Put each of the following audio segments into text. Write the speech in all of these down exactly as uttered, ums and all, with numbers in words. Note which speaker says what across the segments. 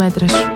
Speaker 1: μέτρες σου.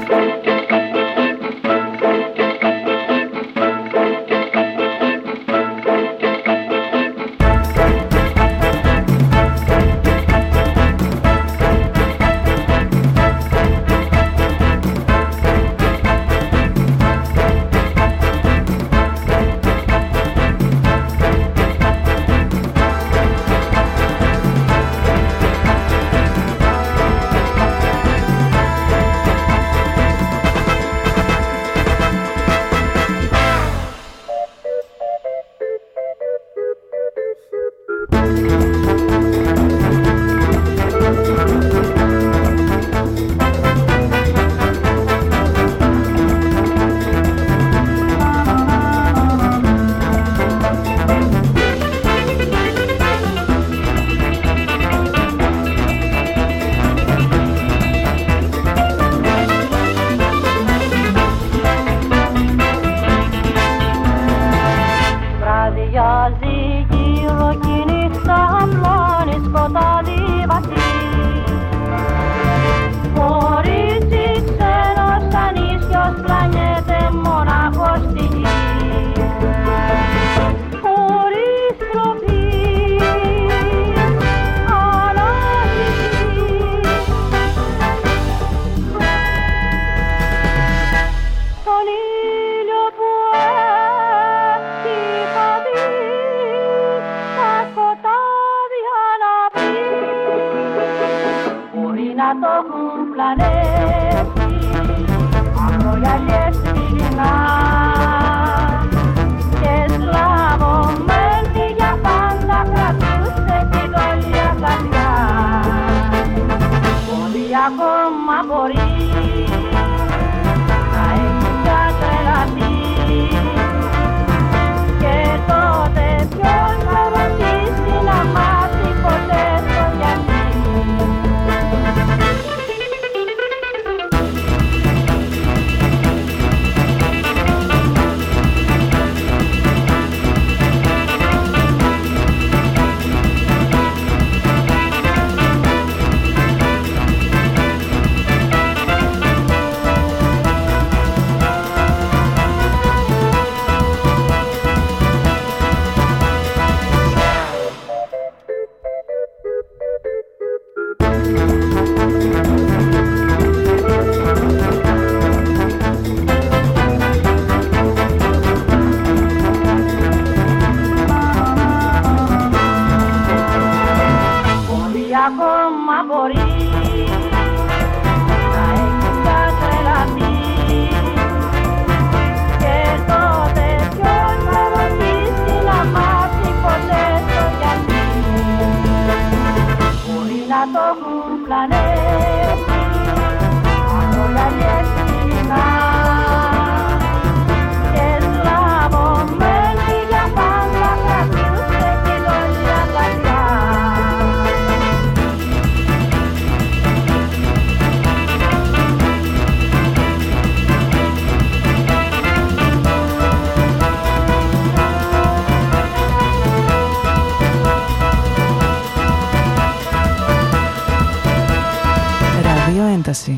Speaker 2: Ένταση.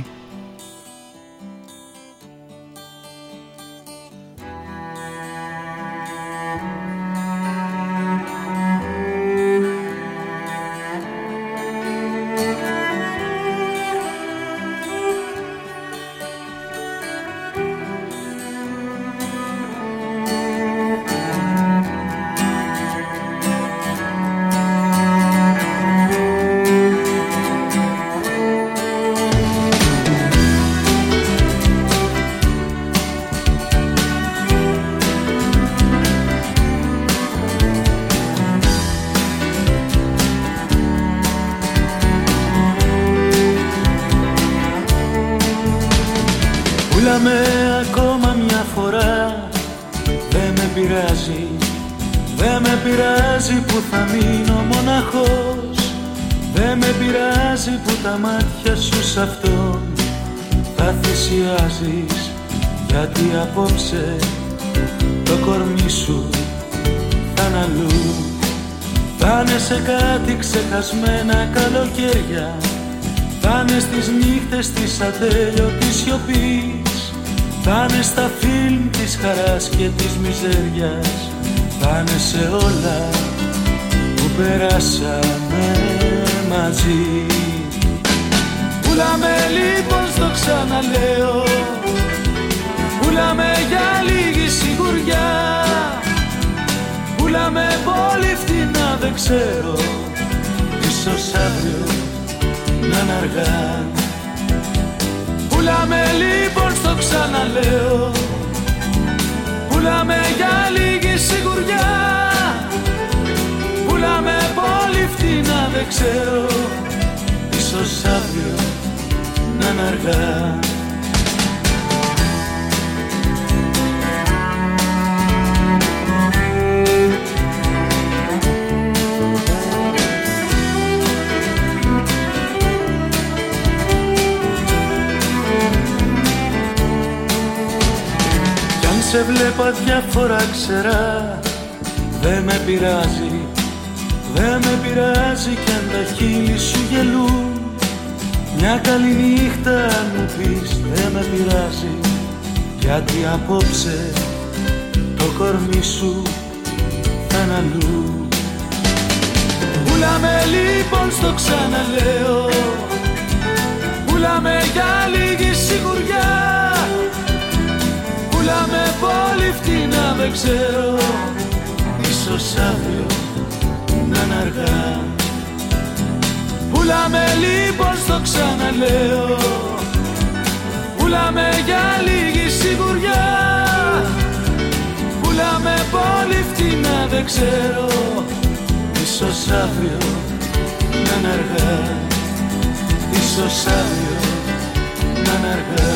Speaker 3: Πούλαμε ακόμα μια φορά, δεν με πειράζει, δεν με πειράζει που θα μείνω μοναχός. Δεν με πειράζει που τα μάτια σου σ' αυτόν θα θυσιάζεις, γιατί απόψε το κορμί σου θα είναι αλλού. Θα είναι σε κάτι ξεχασμένα καλοκαίρια, Θα'ναι στις νύχτες της ατέλειωτης σιωπής, θα'ναι στα φιλμ της χαράς και της μιζέριας, θα'ναι σε όλα που περάσαμε μαζί. Πουλάμε λοιπόν, στο ξαναλέω, πουλάμε για λίγη σιγουριά, πουλάμε πολύ φτηνά, δεν ξέρω, ίσως αύριο να είναι αργά. Πουλάμε λοιπόν, στο ξαναλέω, πουλάμε για λίγη σιγουριά, πουλάμε πολύ φτηνά, δεν ξέρω, ίσως αύριο να είναι αργά. Σε βλέπω αδιάφορα ξερά, δε με πειράζει, δε με πειράζει κι αν τα χείλη σου γελούν. Μια καλή νύχτα αν μου πεις, δε με πειράζει, γιατί απόψε το κορμί σου θα είναι αλλού. Πουλάμε λοιπόν, στο ξαναλέω, πουλάμε για λίγη σιγουριά, πουλάμε πολύ φτηνά, δεν ξέρω, ίσως αύριο να είναι αργά. Πουλάμε λοιπόν, στο ξαναλέω, πουλάμε για λίγη σιγουριά, πουλάμε πολύ φτηνά, δεν ξέρω, ίσως αύριο να είναι αργά, ίσως αύριο να είναι αργά.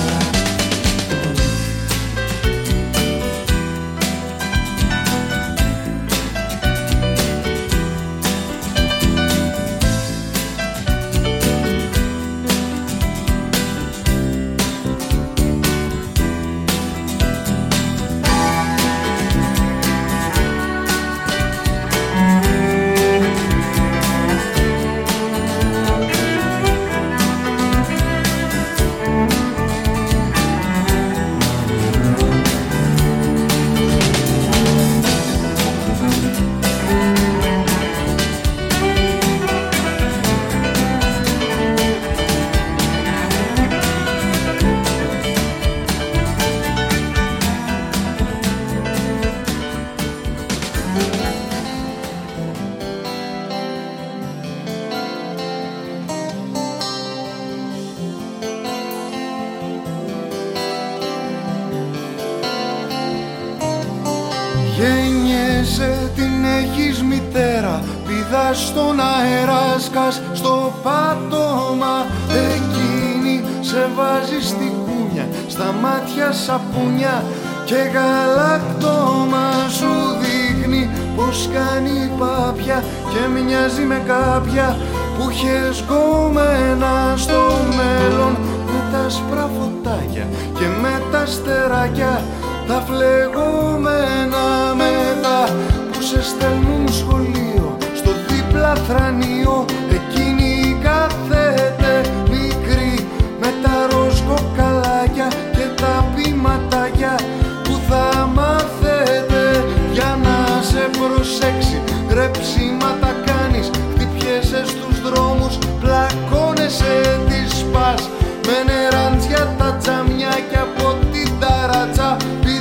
Speaker 1: Γέννιεσαι, την έχεις μητέρα, πηδάς στον αέρα, σκάς στο πάτωμα. Εκείνη σε βάζει στη κούνια, στα μάτια σαπούνια και γαλακτόμα. Σου δείχνει πως κάνει πάπια και μοιάζει με κάποια που είχες γκόμενα στο μέλλον. Με τα άσπρα φωτάκια και με τα στεράκια, τα φλεγόμενα μετά που σε στέλνουν σχολείο, στο δίπλα θρανείο. Εκείνη κάθεται μικρή με τα ροζ κοκαλάκια και τα ποιηματάκια που θα μάθετε για να σε προσέξει. Ρεψίματα κάνεις, χτυπιέσαι στους δρόμους, πλακώνεσαι, τις σπάς με νεράντια τα τζαμιά και από την ταράτσα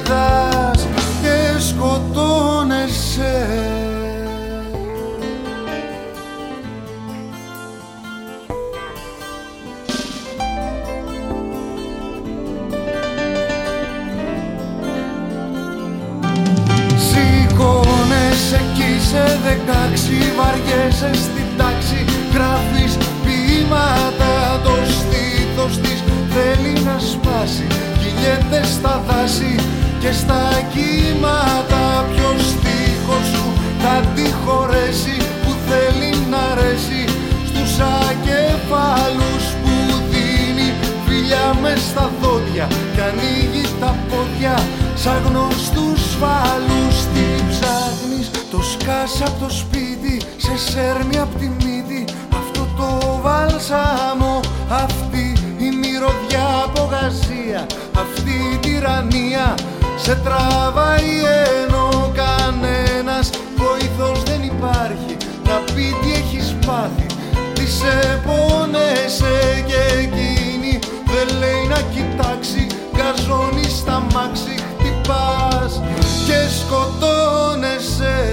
Speaker 1: πηδάς και σκοτώνεσαι. Σηκώνεσαι κι είσαι δεκάξι, βαριέσαι στην τάξη, γράφεις ποίηματα, το στήθος της θέλει να σπάσει. Κυλιέται στα δάση και στα κύματα, ποιος στίχος σου θα τη χωρέσει, που θέλει να αρέσει στους ακεφάλους που δίνει φιλιά μες στα δόντια κι ανοίγει τα πόδια σαν γνωστούς φάλους. Τι ψάχνεις, το σκάς απ' το σπίτι, σε σέρνει απ' τη μύτη αυτό το βάλσαμο. αυτή η μυρωδιά απογασία, αυτή η τυραννία σε τραβάει ενώ κανένας βοηθός δεν υπάρχει να πει τι έχεις πάθει, τι σε πόνεσαι και εκείνη δεν λέει να κοιτάξει, γκαζώνει στα μάξι, χτυπάς και σκοτώνεσαι.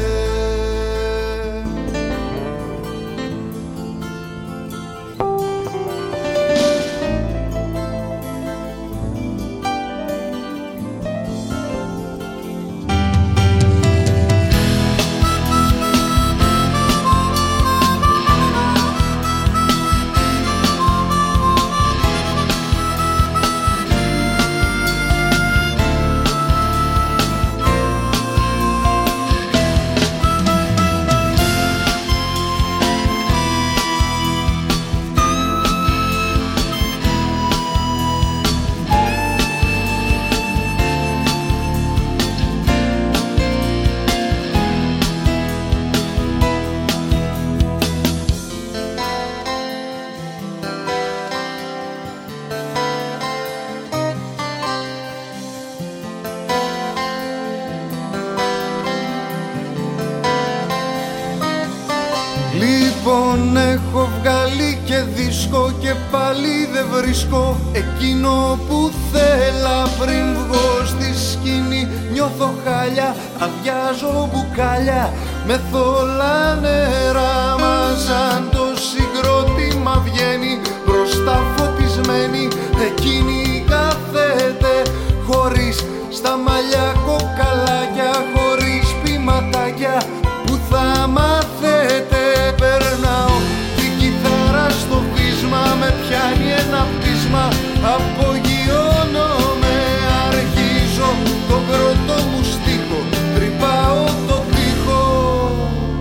Speaker 1: Λοιπόν έχω βγάλει και δίσκο και πάλι δεν βρίσκω εκείνο που θέλα πριν βγω στη σκηνή. Νιώθω χάλια, αδειάζω μπουκάλια με θολά νερά, μα σαν το συγκρότημα βγαίνει μπροστά φωτισμένη. Εκείνη κάθεται χωρίς στα μαλλιά κοκαλάκια, χωρίς ποιηματάκια που θα μάθετε. Περνάω την κιθάρα στο βίσμα, με πιάνει ένα πτήσμα, απογειώνομαι, αρχίζω τον πρώτο μου στίχο, τρυπάω το τοίχο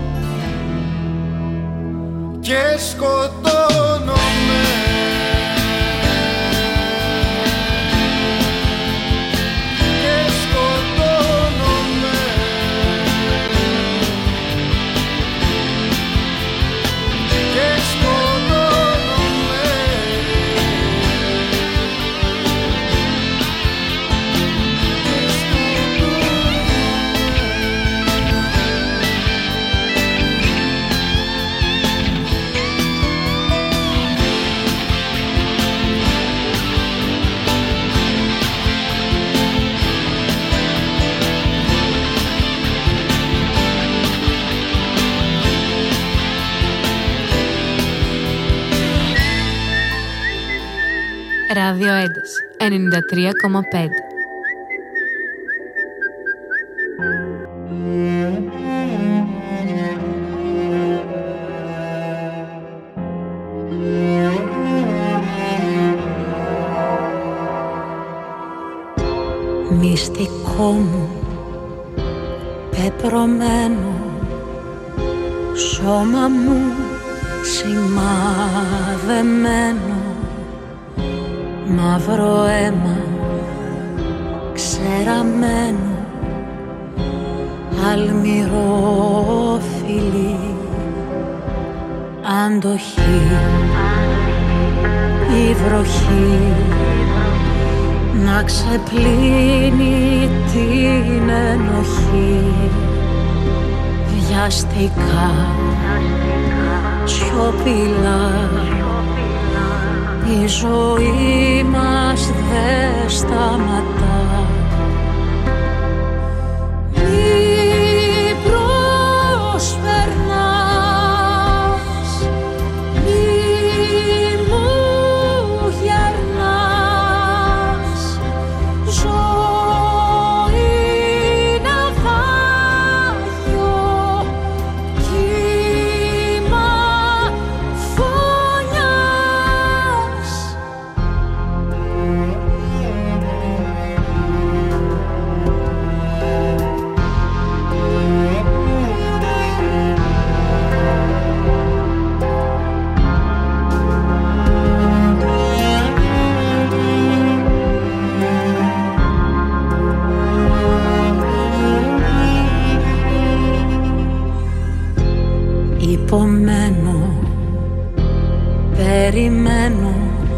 Speaker 1: και σκοτώνομαι.
Speaker 2: Ράδιο Έντες ενενήντα τρία κόμμα πέντε.
Speaker 4: Μυστικό μου, πεπρωμένο, σώμα μου σημαδεμένο, μαύρο αίμα ξεραμένο, αλμυρό φιλί, αντοχή, η βροχή να ξεπλύνει την ενοχή, βιαστικά, σιωπηλά, η ζωή μας δεν σταματά. Μη προσπερνάς, μη μου γερνάς, ζωή ναυάγιο, κύμα φωνιάς. Υπομένω, περιμένω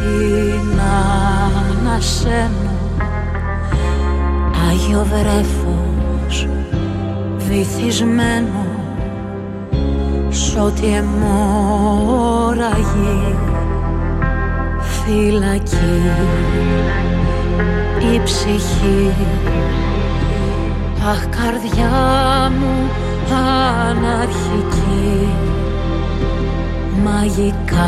Speaker 4: την ανασένω, Άγιο βρέφος βυθισμένο σ' ό,τι αιμόρραγε φυλακή η ψυχή. Αχ, καρδιά μου αναρχική, μαγικά,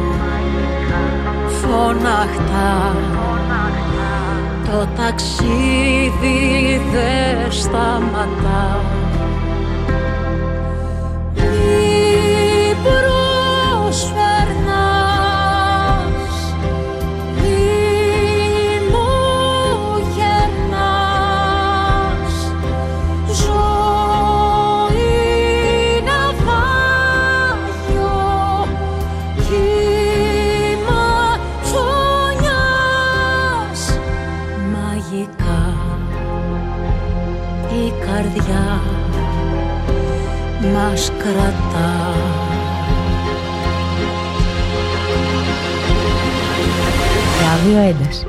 Speaker 4: φωναχτά, το ταξίδι δεν σταματά. Μη προσφέρνας, μη μου γερνάς, ζωή ναυάγιο, κύμα ψωνιάς, μαγικά η καρδιά μας κρατά.
Speaker 2: Ράδιο Ένταση.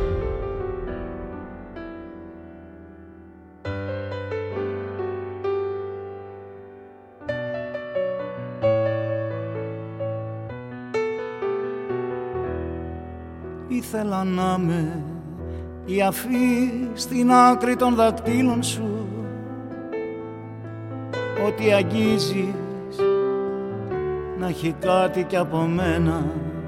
Speaker 3: Ήθελα να με η αφή στην άκρη των δακτύλων σου, ό,τι αγγίζεις να έχει κάτι κι από μένα.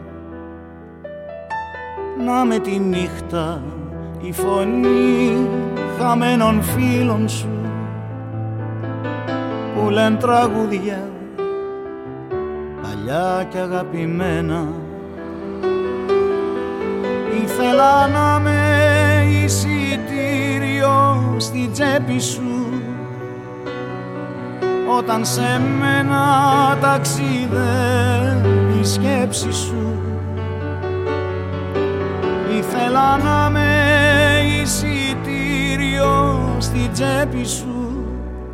Speaker 3: Να με τη νύχτα η φωνή χαμένων φίλων σου που λένε τραγούδια παλιά κι αγαπημένα. Ήθελα να με εισιτήριο στη τσέπη σου όταν σε μένα ταξιδεύει η σκέψη σου. Ήθελα να με εισιτήριο στη τσέπη σου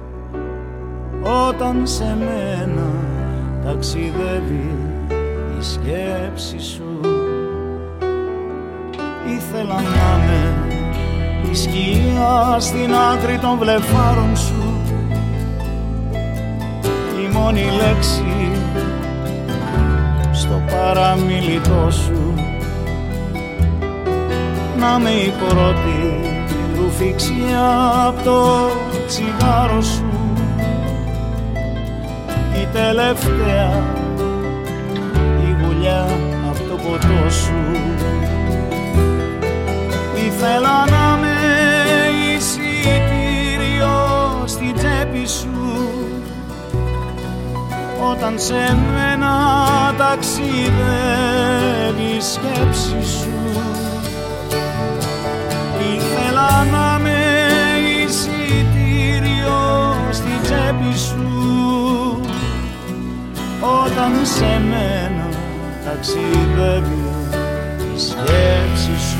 Speaker 3: όταν σε μένα ταξιδεύει η σκέψη σου. Ήθελα να με η σκιά στην άκρη των βλεφάρων σου, η μόνη λέξη στο παραμιλητό σου. Να με η πρώτη ρουφήξια απ' το τσιγάρο σου, η τελευταία η γουλιά απ' το ποτό σου. Ήθελα να με εισιτήριο στη τσέπη σου όταν σε μένα ταξιδεύει η σκέψη σου. Ήθελα να με εισιτήριο στη τσέπη σου όταν σε μένα ταξιδεύει η σκέψη σου.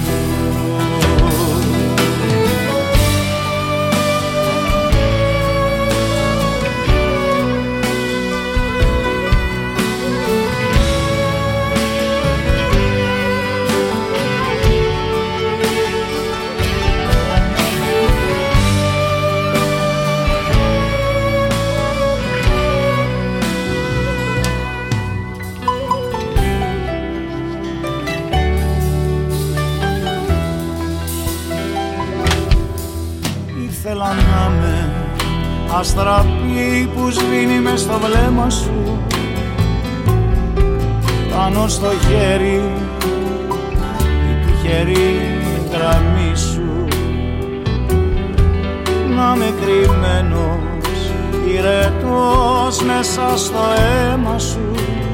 Speaker 3: Ήθελα να με αστραπή που σβήνει μες στο βλέμμα σου, πάνω στο χέρι η τυχερή γραμμή σου. Να με κρυμμένος πυρετός μέσα στο αίμα σου,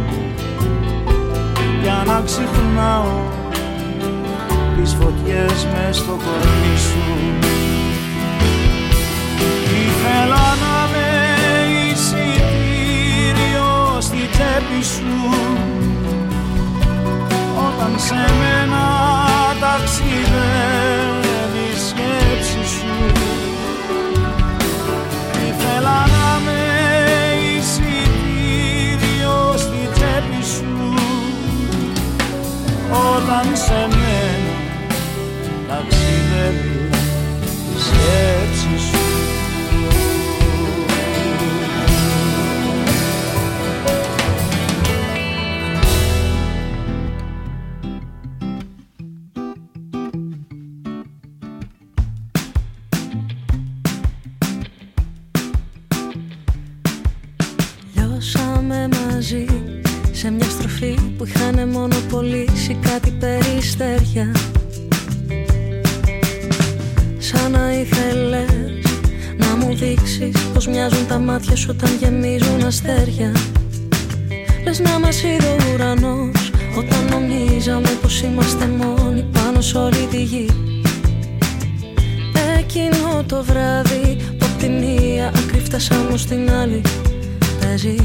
Speaker 3: για να ξυπνάω τις φωτιές μες στο κορμί σου. Ήθελα να με εισιτήριο στη τσέπη σου όταν σε μένα ταξιδεύει η σκέψη σου. Ήθελα να με εισιτήριο στη τσέπη σου όταν σε μένα ταξιδεύει η σκέψη σου.
Speaker 4: Λιώσαμε μαζί σε μια στροφή που είχανε μονοπολίσει κάτι περιστέρια. Σαν να ήθελες να μου δείξεις πως μοιάζουν τα μάτια σου όταν γεμίζουν αστέρια. Λες να μας είδε ο ουρανός όταν νομίζαμε πως είμαστε μόνοι πάνω σ' όλη τη γη. Εκείνο το βράδυ που απ' τη μία άκρη φτάσαμε στην άλλη παίζει.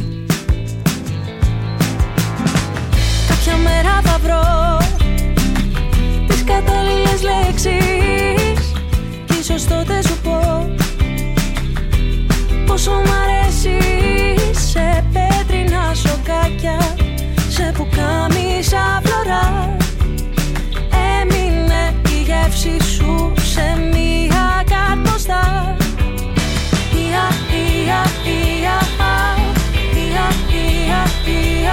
Speaker 4: Κάποια μέρα θα βρω τις κατάλληλες λέξεις κι ίσως τότε σου πω πόσο μ' αρέσεις. Σε πέτρινα σοκάκια, σε πουκάμισα φλωρά, έμεινε η γεύση σου σε μία καρποστά. Ια, ια, ια, ια, ια, ια,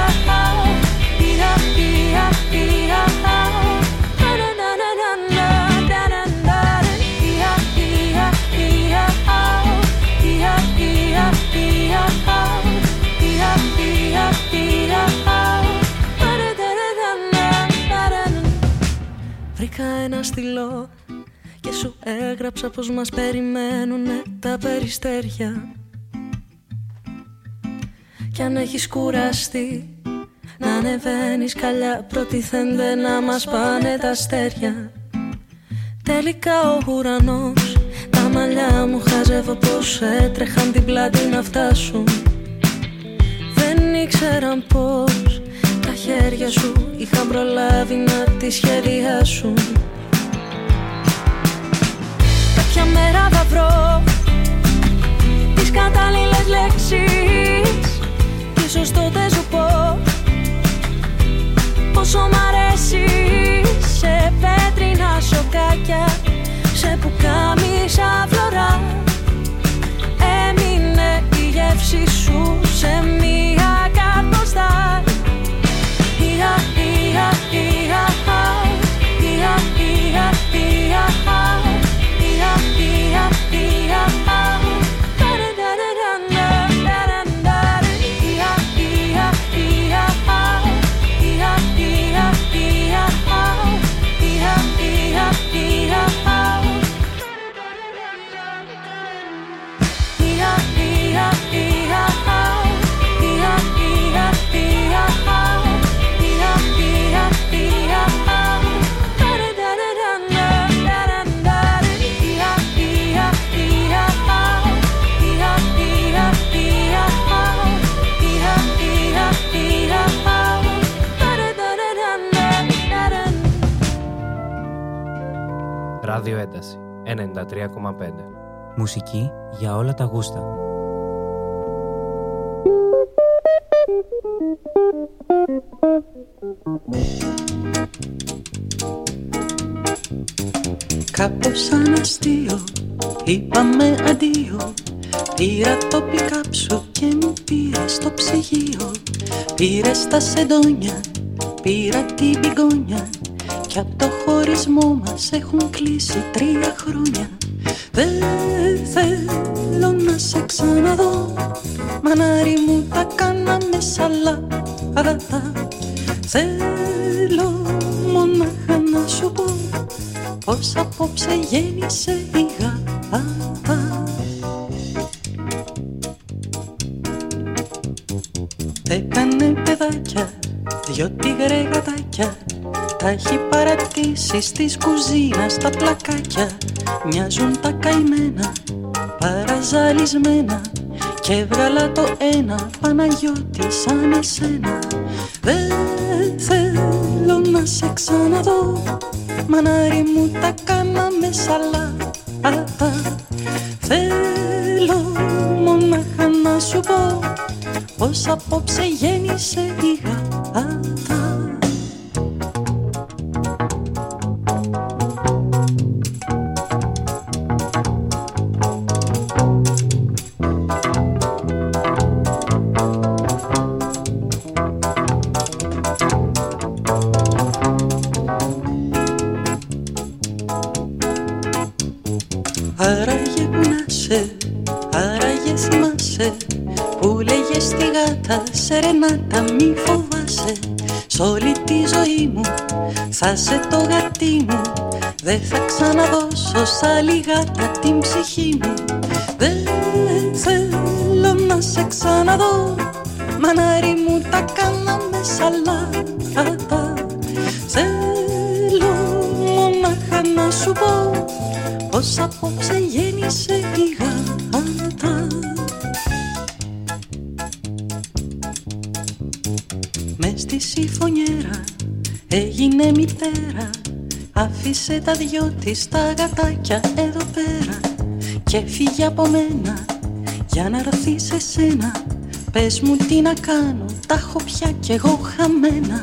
Speaker 4: βρήκα ένα στυλό και σου έγραψα πως μας περιμένουνε τα περιστέρια. Κι αν έχεις κουραστεί να ανεβαίνεις καλιά, προτιθένται να μας πάνε τα αστέρια. Τελικά ο ουρανός, τα μαλλιά μου χάζευα πως έτρεχαν την πλάτη να φτάσουν. Δεν ήξεραν πως τα χέρια σου είχαν προλάβει να τη σχεδιάσουν. Κάποια μέρα θα βρω τις κατάλληλες λέξεις κι ίσως τότε σου πω πόσο μ' αρέσεις. Σε πέτρινα σοκάκια, σε πουκάμισα φλωρά, έμεινε η γεύση σου σε μία καρποστά. Ια, ια, ια, ια, ια, ια, ια, ια, ια,
Speaker 5: Ράδιο Ένταση ενενήντα τρία κόμμα πέντε.
Speaker 6: Μουσική για όλα τα γούστα.
Speaker 7: Κάπως σαν αστείο είπαμε αντίο. Πήρα το πικάπ σου και μου πήρε στο ψυγείο. Πήρες τα σεντόνια, πήρα την πηγόνια κι απ' το χωρισμό μας έχουν κλείσει τρία χρόνια. Δεν θέλω να σε ξαναδώ, μανάρι μου τα κάναμε σαλάτα. Θέλω μονάχα να σου πω πως απόψε γέννησε η γάτα. Έκανε παιδάκια, δυο τίγρε γατάκια, τα έχει παρατήσει στις κουζίνας τα πλακάκια. Μοιάζουν τα καημένα, παραζαλισμένα, και έβγαλα το ένα Παναγιώτη σαν εσένα. Δεν θέλω να σε ξαναδώ, μανάρι μου τα κάναμε σαλάτα. Θέλω μονάχα να σου πω πως απόψε γέννησε η γάτα. θυμάσαι, άραγε θυμάσαι που λέγες στη γάτα σερενάτα μη φοβάσαι. Σ' όλη τη ζωή μου θα σε το γατί μου, δεν θα ξαναδώσω σ' άλλη γάτα την ψυχή μου. Δεν θέλω να σε ξαναδώ, μανάρι μου τα κάναμε σαλάτα. Θέλω μονάχα να σου πω πως απόψε γέννησε η γάτα. Μες στη συμφωνιέρα έγινε μητέρα, άφησε τα δυο της τα γατάκια εδώ πέρα και φύγε από μένα για να έρθει σε σένα. Πες μου τι να κάνω, τα έχω πια κι εγώ χαμένα.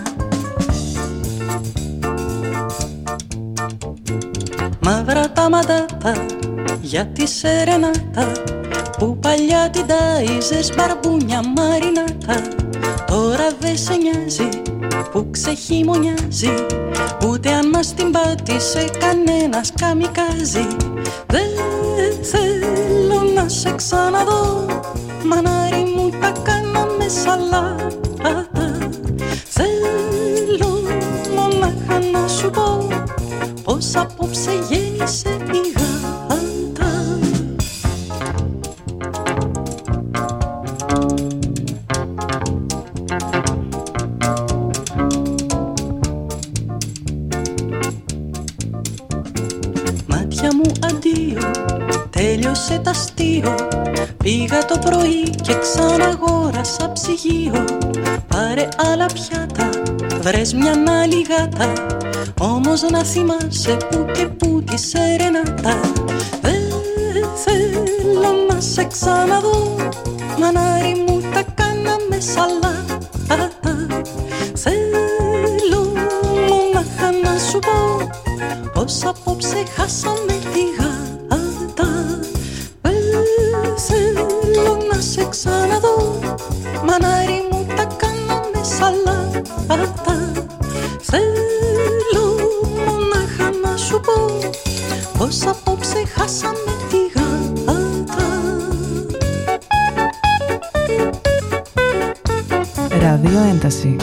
Speaker 7: Μαύρα τα μαντάτα για τη σερενάτα που παλιά την τάιζες μπαρμπούνια μαρινάτα. Τώρα δε σε νοιάζει που ξεχειμονιάζει, ούτε αν μας την πάτησε κανένας καμικάζι. Δεν θέλω να σε ξαναδώ, μανάρι μου τα κάναμε σαλάτα. Θέλω μονάχα να σου πω πως απόψε γέννησε η γάτα. Μάτια μου αντίο, τέλειωσε τ' αστείο. Πήγα το πρωί και ξαναγόρασα ψυγείο. Πάρε άλλα πιάτα, βρες μια άλλη γάτα, όμως να θυμάσαι που και που τη σερενάτα. Δεν θέλω να σε ξαναδώ, μανάρι μου τα κάναμε σαλάτα. Θέλω μονάχα να σου πω πως απόψε χάσαμε τη γάτα. Δεν θέλω να σε ξαναδώ, μανάρι μου τα κάναμε σαλάτα. Θέλω μονάχα να σου πω πως απόψε χάσαμε τη γάτα.
Speaker 8: Ράδιο Ένταση.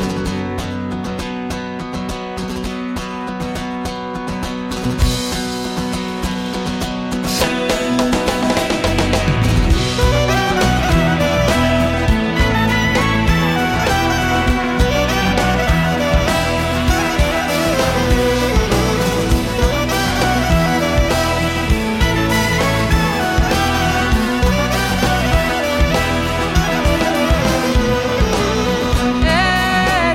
Speaker 9: Hey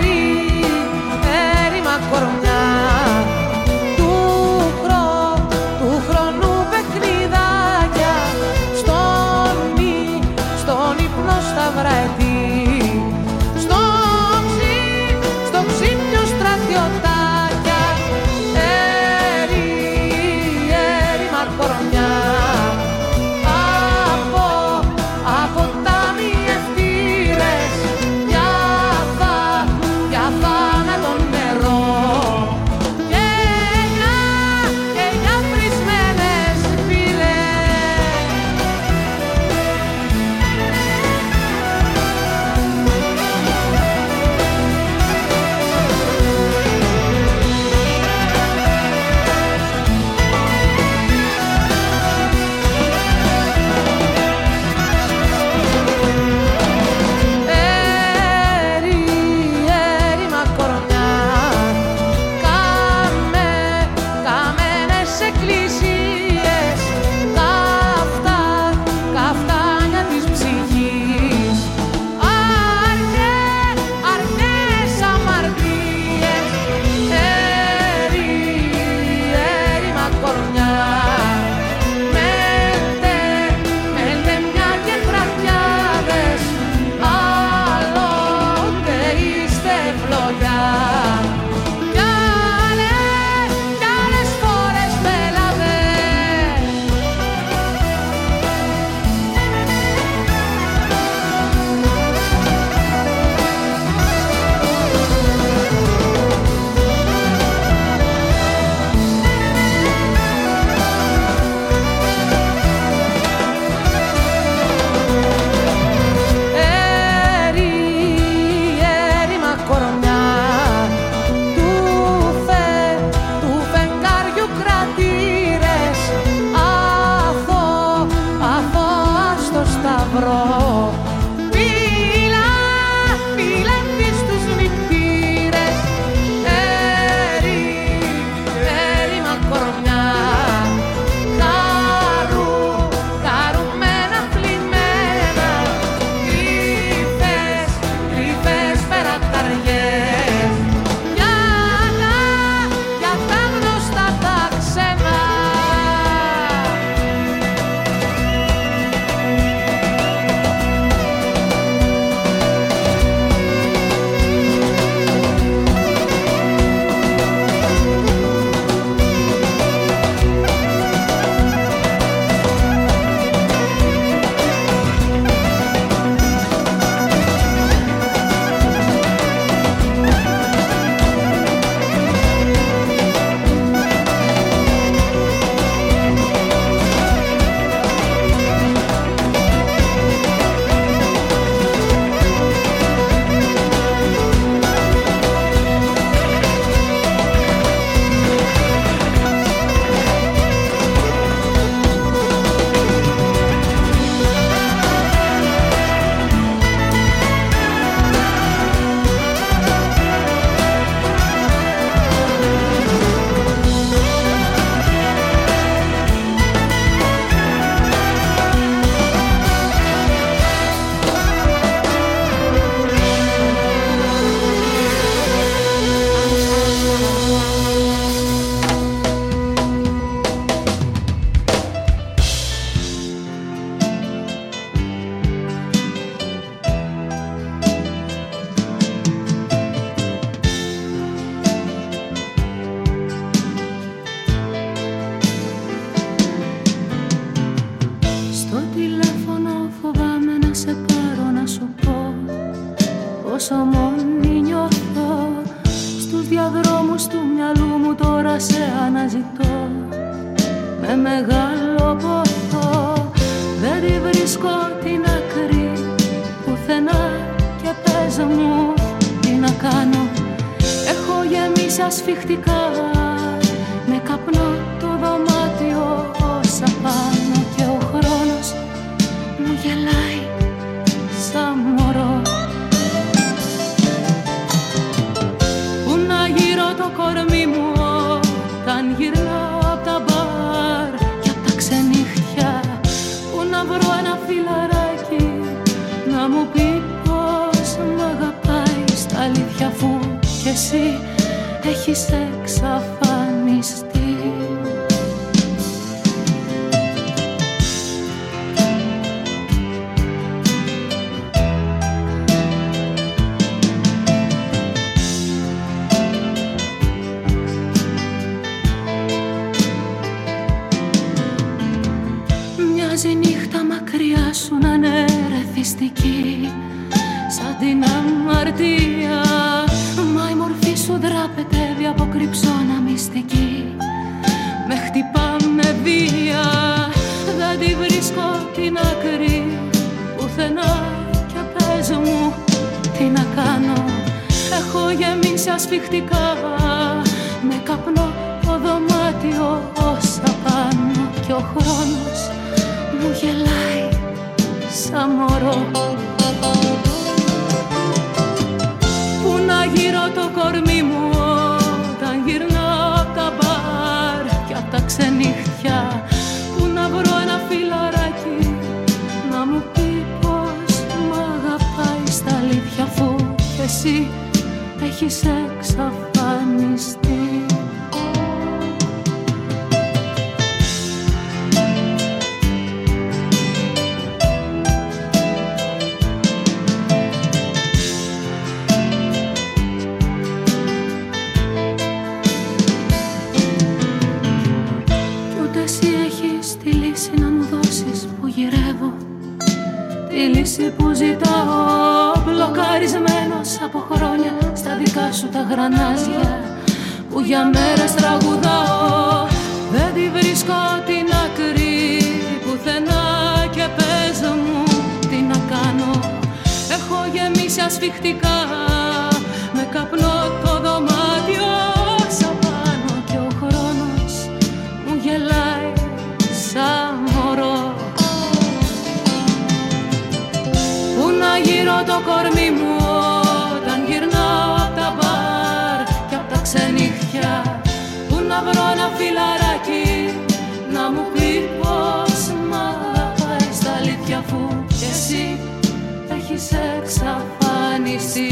Speaker 4: σε αναζητώ με μεγάλο ποθό. Δεν τη βρίσκω την άκρη πουθενά και πες μου τι να κάνω. Έχω γεμίσει ασφιχτικά με καπνό το δωμάτιο όσα πάνω και ο χρόνος μου γελάει σαν μωρό. Πού να γύρω το κορμί μου όταν γυρνάω απ' τα μπαρ και απ' τα ξενύχτια. Πού να βρω ένα φιλαράκι να μου πει πως μ' αγαπάει στα αλήθεια, αφού κι εσύ έχεις εξαφανιστεί. Μοιάζει νύχτα μακριά σου να είναι ρεθιστική σαν την αμαρτία, μα η μορφή σου δράπετεύει από κρυψώνα μυστική. Με χτυπά με βία, δεν τη βρίσκω την άκρη πουθενά και πες μου τι να κάνω. Έχω γεμίσει ασφιχτικά με καπνό το δωμάτιο όσα πάνω και ο χρόνος μου γελάει σαν μωρό. Πού να γύρω το κορμί μου όταν γυρνάω απ' τα μπαρ και απ' τα ξενύχτια. Πού να βρω ένα φιλαράκι να μου πει πως μ' αγαπάει στα αλήθεια, αφού κι εσύ έχεις εξαφανιστεί. Που ζητάω μπλοκαρισμένος από χρόνια στα δικά σου τα γρανάζια που για μέρες τραγουδάω. Δεν τη βρίσκω την άκρη πουθενά και πες μου τι να κάνω. Έχω γεμίσει ασφιχτικά με καπνό το δωμάτιο σαν πάνω και ο χρόνος μου γελάει σαν μωρό. Γύρω το κορμί μου όταν γυρνάω απ' τα μπαρ και απ' τα ξενύχτια. Πού να βρω ένα φιλαράκι να μου πει πως μ' αγαπάει στα αλήθεια, αφού κι εσύ έχεις εξαφανιστεί.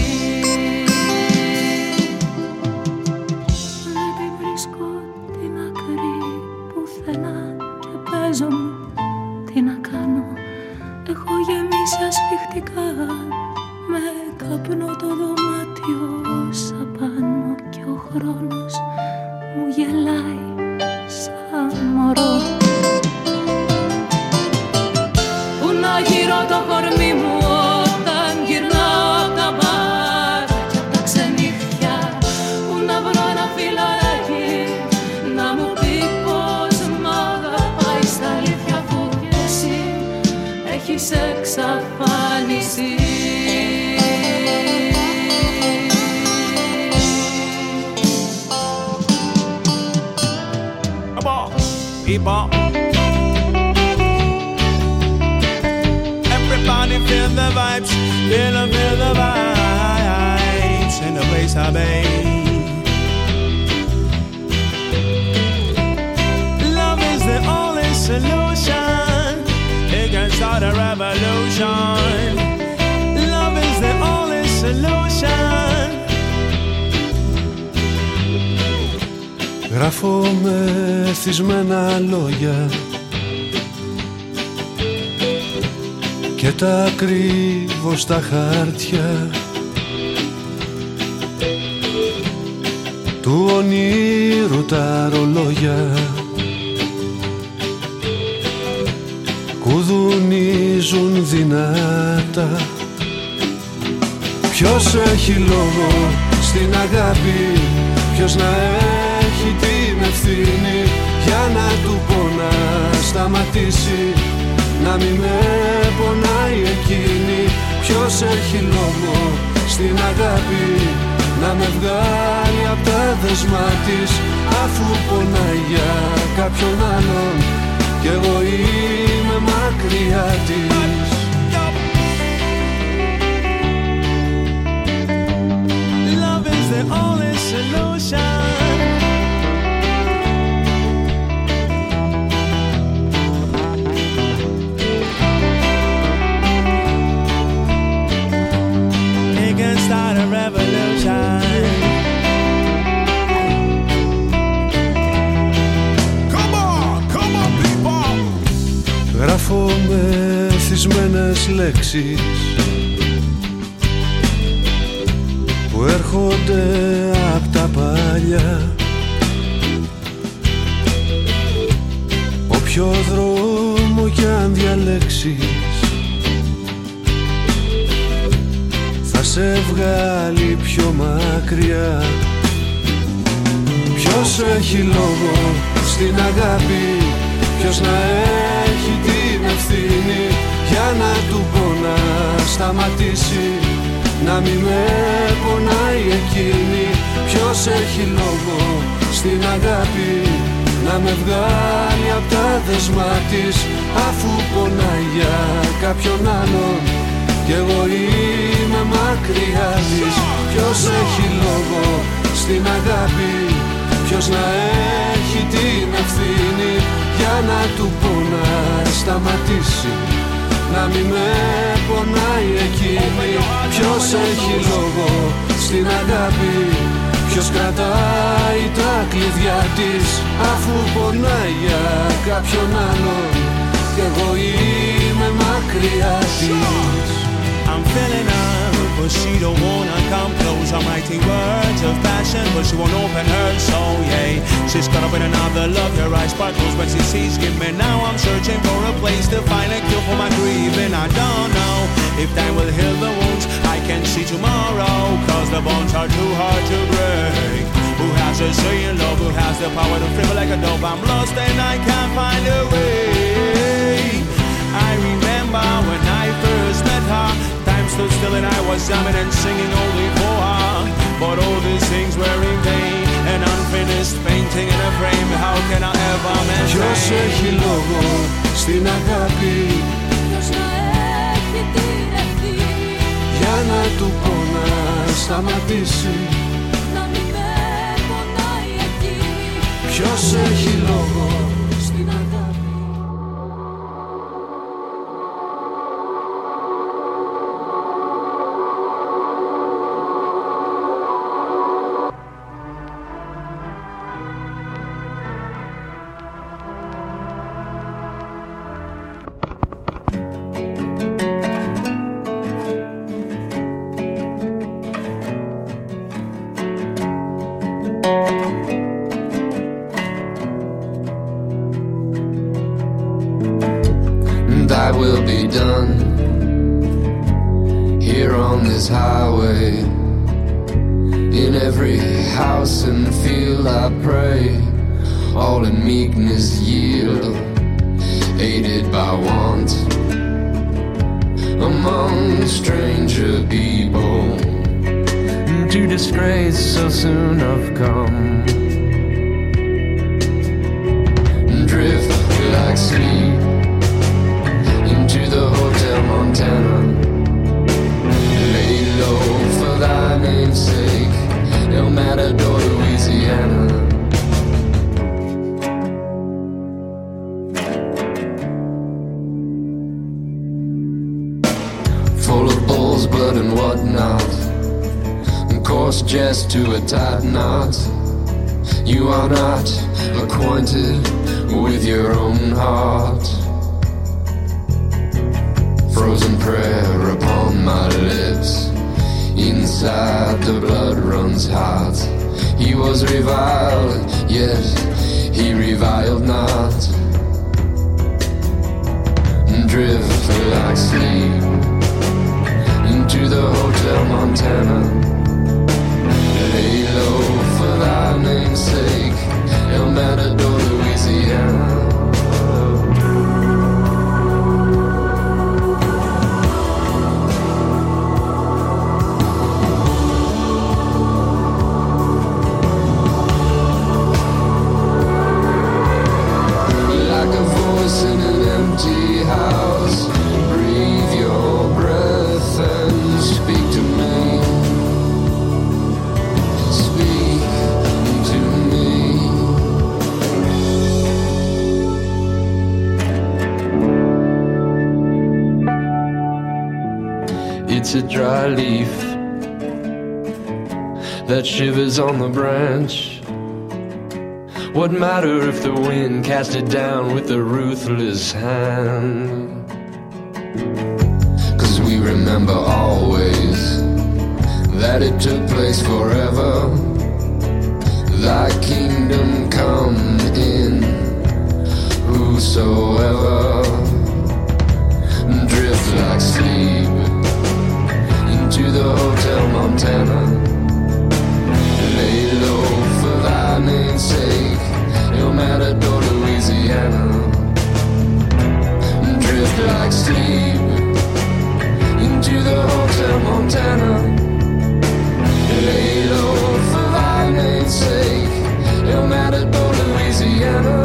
Speaker 4: Δεν τη βρίσκω την άκρη πουθενά και παίζω μου τι να κάνω. Έχω γεμίσει ασφιχτικά με καπνό το δωμάτιο όσα πάνω και ο χρόνος μου γελάει σαν μωρό. Πού να γύρω το κορμί μου όταν γυρνάω απ' τα μπαρ και απ' τα ξενύχτια. Πού να βρω ένα φιλαράκι να μου πει πως μ' αγαπάει στα αλήθεια, αφού κι εσύ έχεις εξαφανιστεί.
Speaker 9: People, everybody feel the vibes, feel the, feel the vibes in the place I be. Love is the only solution. It can start a revolution. Love is the only solution.
Speaker 1: Γράφω με εθισμένα λόγια και τα κρύβω στα χάρτια του ονείρου τα ρολόγια κουδουνίζουν δυνατά. Ποιος έχει λόγο στην αγάπη, ποιος να έχει την ευθύνη του πω να σταματήσει, να μην με πονάει εκείνη. Ποιος έχει λόγο στην αγάπη να με βγάλει απ' τα δεσμά της, αφού πονάει για κάποιον άλλον κι εγώ είμαι μακριά της.
Speaker 9: Love is the only solution. It can start a revolution. Come on, come on people.
Speaker 1: Γράφω μεθυσμένες λέξεις που έρχονται απ' τα παλιά. Όποιο δρόμο κι αν διαλέξεις θα σε βγάλει πιο μακριά. Ποιος έχει λόγο στην αγάπη, ποιος να έχει την ευθύνη για να του πω να σταματήσει, να μην με πονάει εκείνη. Ποιος έχει λόγο στην αγάπη να με βγάλει απ' τα δεσμά της, αφού πονάει για κάποιον άλλον κι εγώ είμαι μακριά της. Ποιος έχει λόγο στην αγάπη, ποιος να έχει την ευθύνη για να του πω να σταματήσει, να μην με πονάει εκείνη. Ποιος έχει λόγο στην αγάπη, ποιος κρατάει τα κλειδιά της, αφού πονάει για κάποιον άλλον κι εγώ είμαι μακριά της.
Speaker 9: I'm filling up, but she don't wanna come close. I'm writing words of passion, but she won't open her soul, yeah. She's caught up in another love, her eyes sparkles when she sees me. Now I'm searching for a place to find a cure for my grieving. I don't know if time will heal the wounds. I can see tomorrow, cause the bones are too hard to break. Who has a say in love, who has the power to free like a dove? I'm lost and I can't find a way. I remember when I first met her, time stood still and I was jamming and singing only for her. But all these things were in vain, an unfinished painting in a frame. How can I ever maintain?
Speaker 1: Ποιος έχει λόγο στην αγάπη,
Speaker 4: ποιος να έχει την ευθύνη
Speaker 1: για να του πω να σταματήσει,
Speaker 4: να μην με πονάει εκείνη.
Speaker 1: ποιος έχει λόγο
Speaker 4: στην αγάπη.
Speaker 10: Highway, in every house and field I pray, all in meekness yield, aided by want, among stranger people, to disgrace so soon have come, drift like sleep into the Hotel Montana. Lay low for thy name's sake, El Matador, Louisiana. Full of bull's blood and whatnot, coarse jest to a tight knot. You are not acquainted with your own heart. Frozen prayer upon my lips, inside the blood runs hot. He was reviled, yet he reviled not. Drift like sleep into the Hotel Montana. Lay low for thy name's sake, El Matador, Louisiana. voice in an empty house. Breathe your breath and speak to me. Speak to me. It's a dry leaf that shivers on the branch. What matter if the wind cast it down with a ruthless hand? 'Cause we remember always that it took place forever. Thy kingdom come in, whosoever drift like sleep into the Hotel Montana. Lay low for thy name's sake, El Matador, Louisiana. Drift like sleep into the Hotel Montana. Lay low for thy name's sake, El Matador, Louisiana.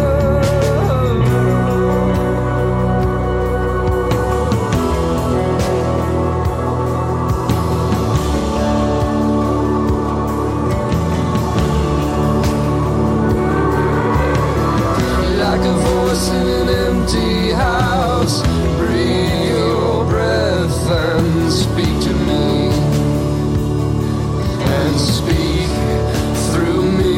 Speaker 10: In an empty house, breathe your breath and speak to me, and speak through me.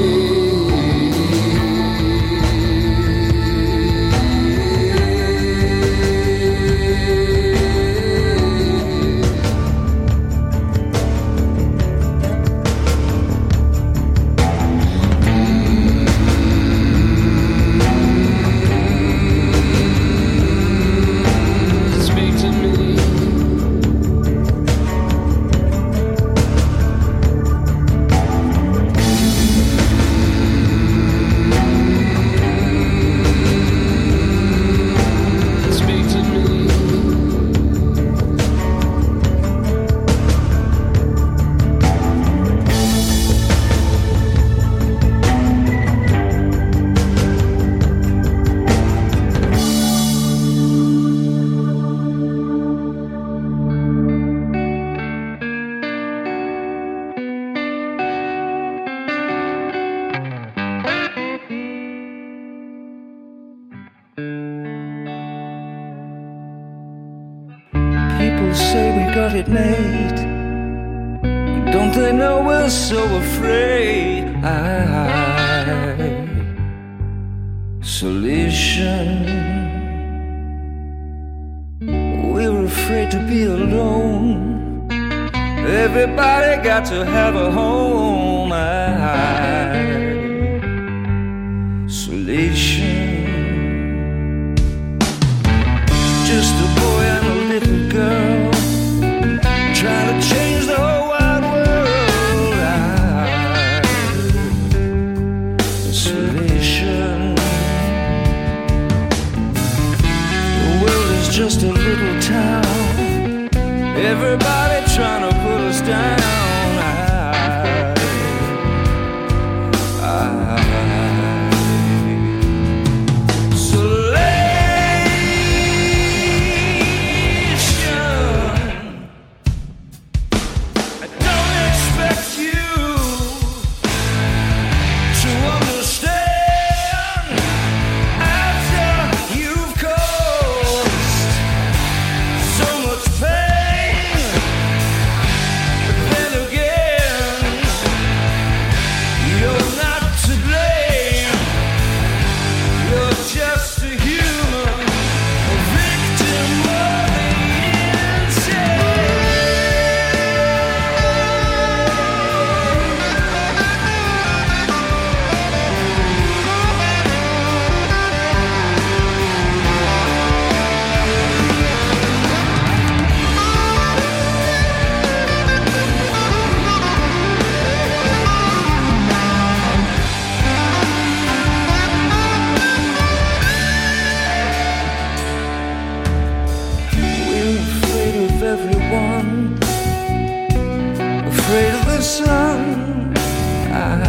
Speaker 3: People say we got it made, don't they know we're so afraid? Isolation, we're afraid to be alone. Everybody got to have a home. Isolation, just a boy and a little girl trying to change the whole wide world. Isolation, the world is just a little town, everybody trying to put us down.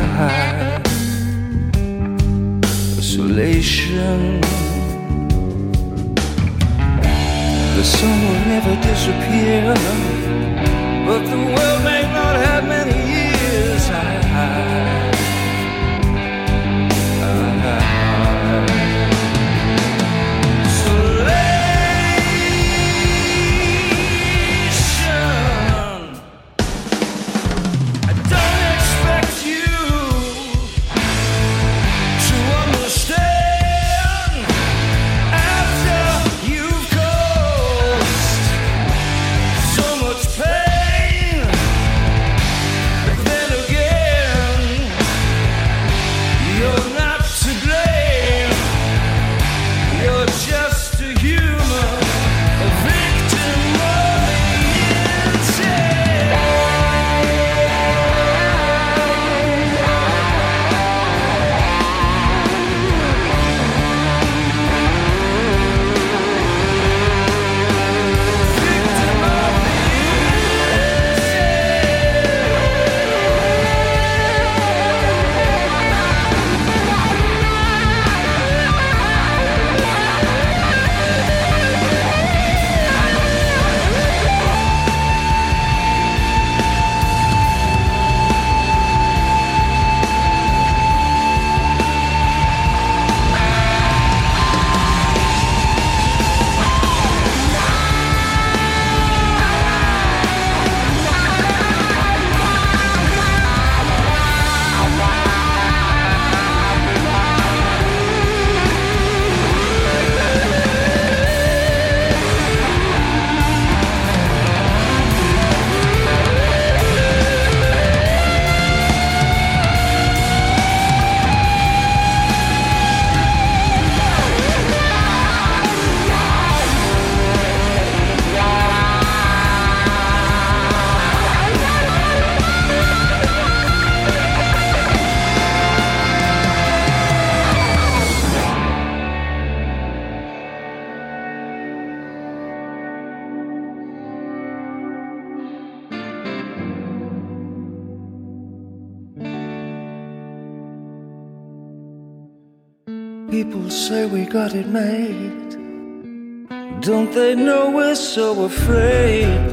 Speaker 3: Isolation, The sun will never disappear, but the world may not have many years. I, I, I, Isolation. I don't expect you to understand after you've caused so much pain. But then again, you're not to blame. You're just a human, a victim of the insane. Victim of the People say we got it made. Don't they know we're so afraid?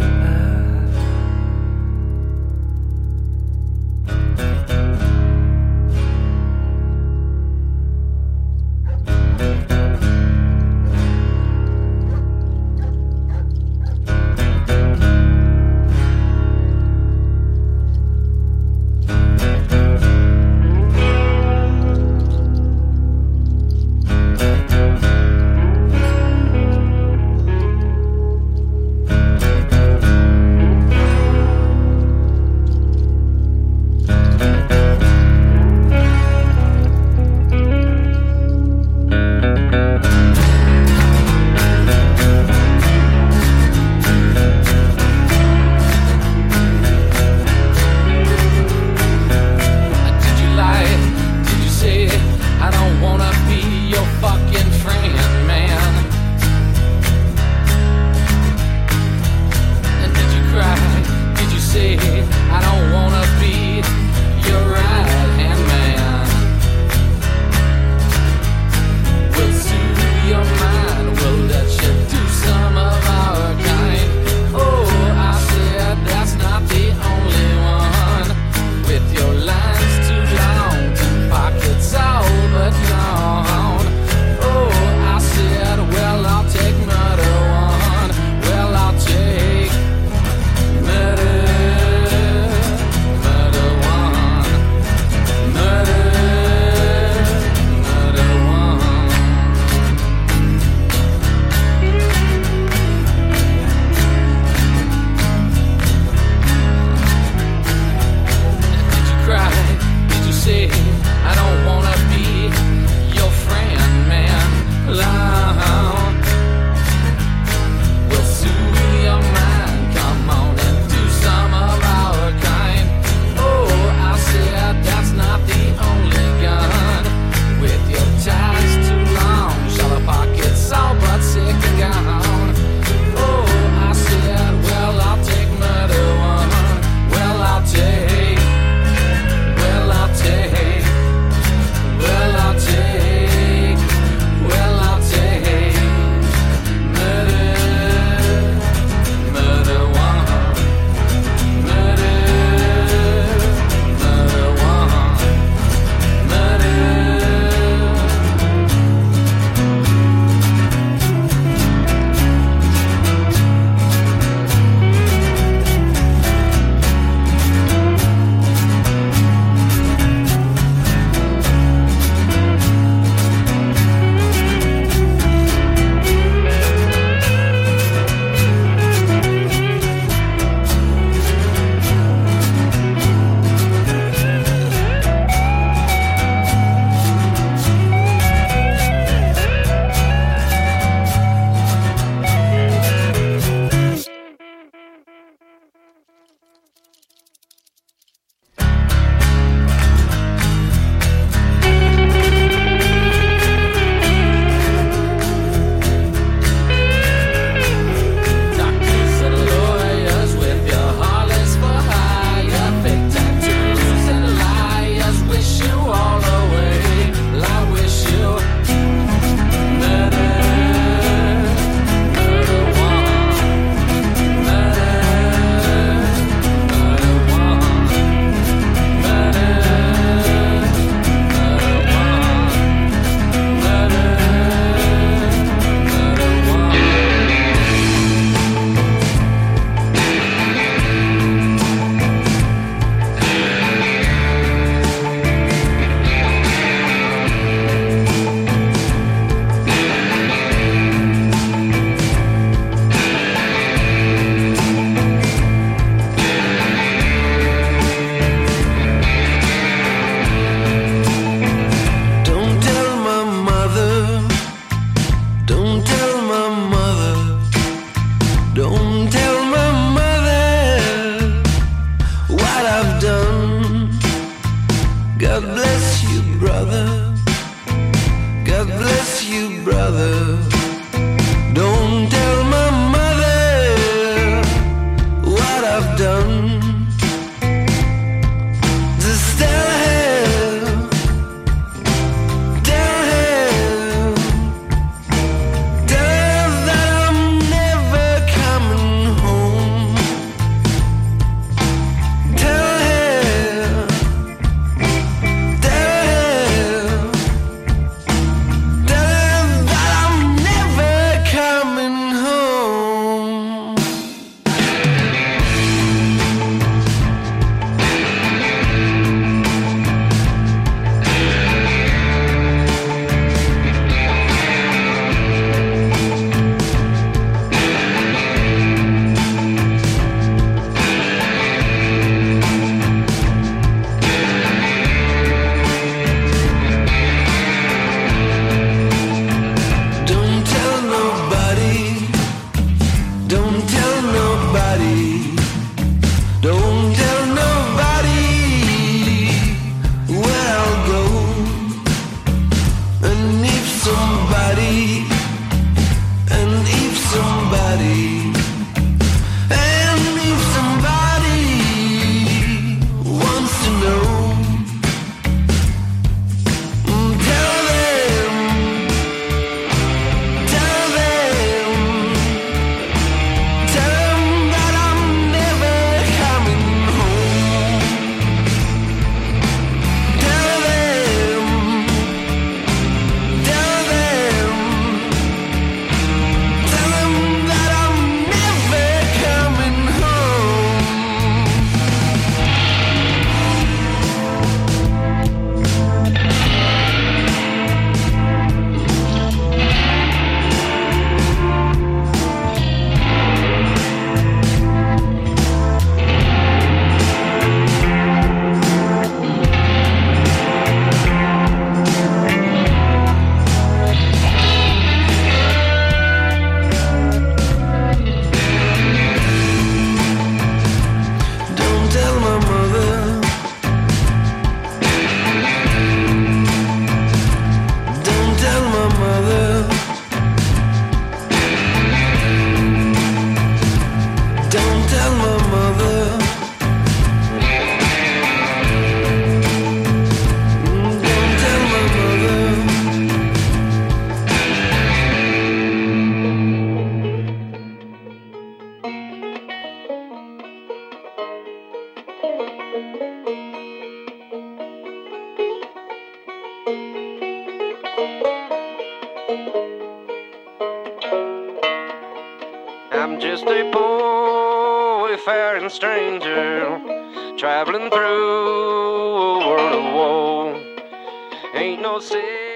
Speaker 11: I'm just a poor wayfaring stranger, traveling through a world of woe. Ain't no city